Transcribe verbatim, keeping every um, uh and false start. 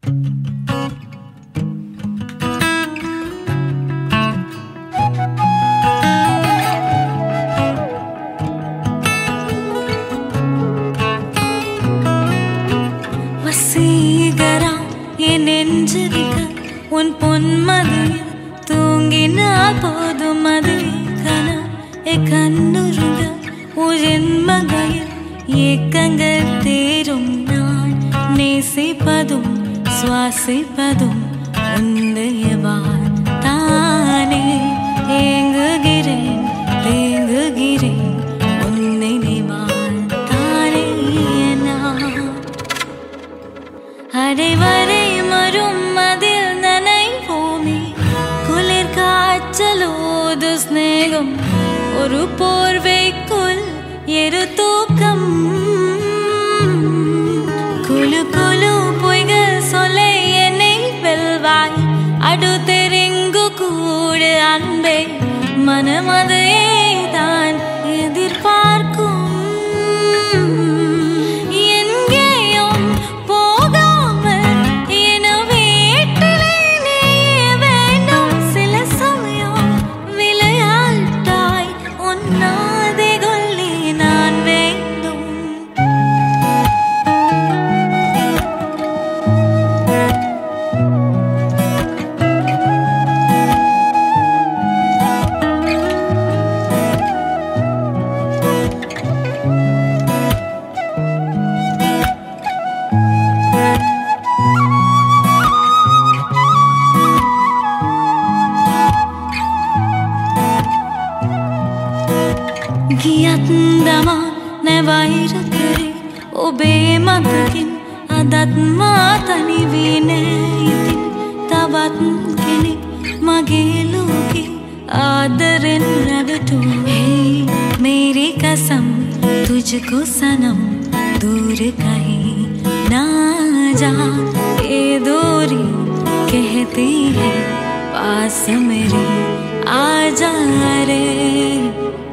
வசீகரா என் நெஞ்சிருக்க உன் பொன்மதியில் தூங்கினால் போதும் அது கனா கண்ணுருங்க உன் மகையில் ஏக்கங்கள் தேரும் நான் நேசிப்பதும் சுவாசிப்பதும் உன்னையவான் தானே ஏங்குகிறேன் தேங்குகிறேன் உன்னை நினைவான் தானே நான் அடைவரை மரும் அதில் நனைவோமே குளிர் காய்ச்சலோது ஸ்நேகம் ஒரு போர்வைக்குள் எரு தூக்கம் குழு குழு பொய்கள் சொல்ல என்னை வெல்வாய் அடுத்தெரிங்கு கூடு அன்பே மனமதையே தான் எதிர்பார்க்கும் Giyatndama ne vairakare obe matakin adat matani vine itin tavat kene mage loke aadaren ragatu hey meri kasam tujhko sanam dur kahin na ja ye duri kehti hai paas mere aa ja re